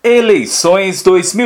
Eleições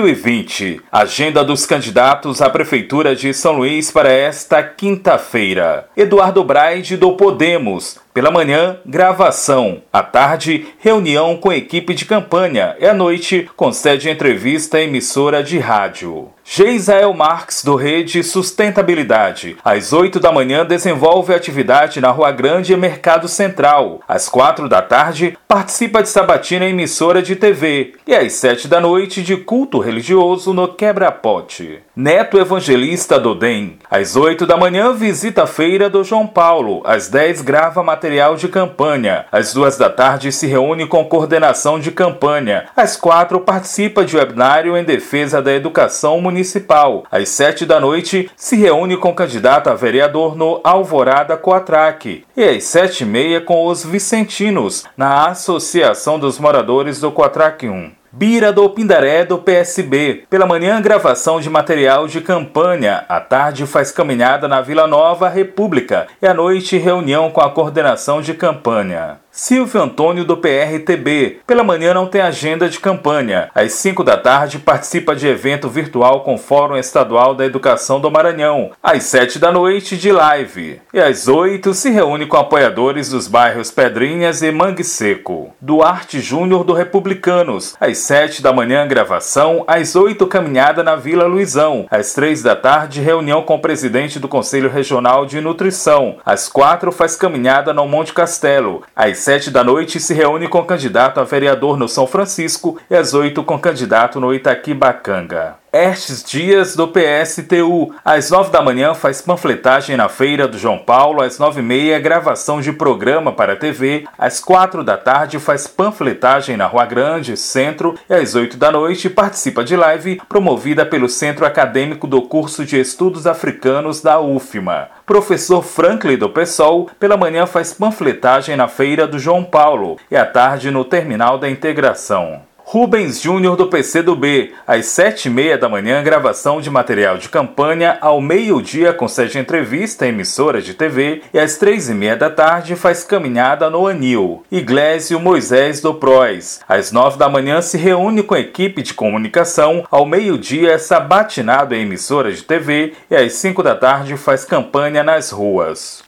2020. Agenda dos candidatos à Prefeitura de São Luís para esta quinta-feira. Eduardo Braide, do Podemos. Pela manhã, gravação. À tarde, reunião com equipe de campanha. E à noite, concede entrevista à emissora de rádio. Geisael Marques, do Rede Sustentabilidade. Às 8 da manhã, desenvolve atividade na Rua Grande e Mercado Central. Às 4 da tarde, participa de sabatina em emissora de TV. E às 7 da noite, de culto religioso no Quebra-Pote. Neto Evangelista, do DEM. Às 8 da manhã, visita a feira do João Paulo. Às 10, grava material de campanha. Às 2 da tarde, se reúne com coordenação de campanha. Às 4, participa de webinário em defesa da educação municipal. Às 7 da noite, se reúne com candidato a vereador no Alvorada Coatraque. E às 7h30, com os vicentinos, na Associação dos Moradores do Coatraque 1. Bira, do Pindaré, do PSB. Pela manhã, gravação de material de campanha. À tarde, faz caminhada na Vila Nova República. E à noite, reunião com a coordenação de campanha. Silvio Antônio, do PRTB. Pela manhã não tem agenda de campanha. Às 5 da tarde participa de evento virtual com Fórum Estadual da Educação do Maranhão. Às 7 da noite de live. E às 8 se reúne com apoiadores dos bairros Pedrinhas e Mangue Seco. Duarte Júnior, do Republicanos. Às 7 da manhã gravação. Às 8 caminhada na Vila Luizão. Às 3 da tarde reunião com o presidente do Conselho Regional de Nutrição. Às 4 faz caminhada no Monte Castelo. Às 7 da noite se reúne com candidato a vereador no São Francisco e às 8 com candidato no Itaquibacanga. Estes Dias, do PSTU. Às 9 da manhã faz panfletagem na Feira do João Paulo. Às 9h30, gravação de programa para a TV. Às 4 da tarde faz panfletagem na Rua Grande, Centro. E às 8 da noite participa de live promovida pelo Centro Acadêmico do Curso de Estudos Africanos da UFMA. Professor Franklin, do PSOL, pela manhã faz panfletagem na Feira do João Paulo e à tarde no Terminal da Integração. Rubens Júnior, do PCdoB. Às 7h30 da manhã, gravação de material de campanha. Ao meio-dia, concede entrevista à emissora de TV. E às 3h30 da tarde, faz caminhada no Anil. Iglesio Moisés, do PROS. Às 9 da manhã, se reúne com a equipe de comunicação. Ao meio-dia, é sabatinado em emissora de TV. E às 5 da tarde, faz campanha nas ruas.